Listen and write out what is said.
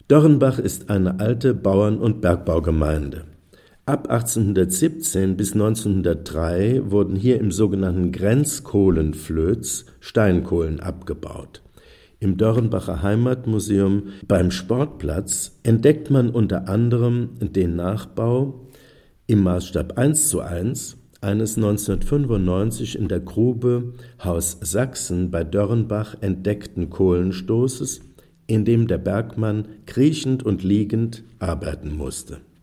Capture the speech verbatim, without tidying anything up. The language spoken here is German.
Dörrenbach ist eine alte Bauern- und Bergbaugemeinde. Ab achtzehnhundertsiebzehn bis neunzehnhundertdrei wurden hier im sogenannten Grenzkohlenflöz Steinkohlen abgebaut. Im Dörrenbacher Heimatmuseum beim Sportplatz entdeckt man unter anderem den Nachbau im Maßstab eins zu eins eines neunzehnhundertfünfundneunzig in der Grube Haus Sachsen bei Dörrenbach entdeckten Kohlenstoßes, in dem der Bergmann kriechend und liegend arbeiten musste